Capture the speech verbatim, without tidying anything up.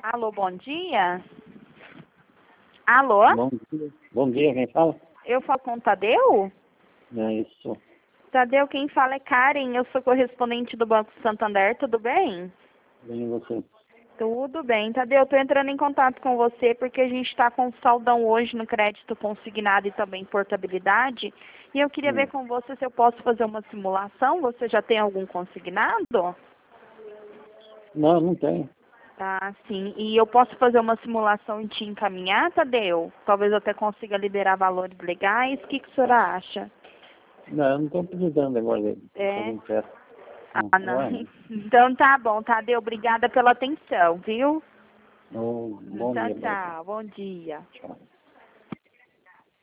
Alô, bom dia. Alô? Bom dia. Bom dia, quem fala? Eu falo com o Tadeu? É isso. Tadeu, quem fala é Karen, eu sou correspondente do Banco Santander, tudo bem? Bem, você. Tudo bem. Tadeu, estou entrando em contato com você porque a gente está com saldão hoje no crédito consignado e também portabilidade. E eu queria ver Hum. com você se eu posso fazer uma simulação. Você já tem algum consignado? Não, não tem. Tá, sim. E eu posso fazer uma simulação e te encaminhar, Tadeu? Talvez eu até consiga liberar valores legais. O que, que a senhora acha? Não, eu não estou precisando agora dele. É. Fazendo teste. Não, Ah, não. agora não. Então tá bom, Tadeu. Obrigada pela atenção, viu? Oh, bom Tchau, dia, pra você. tchau. Bom dia. Tchau.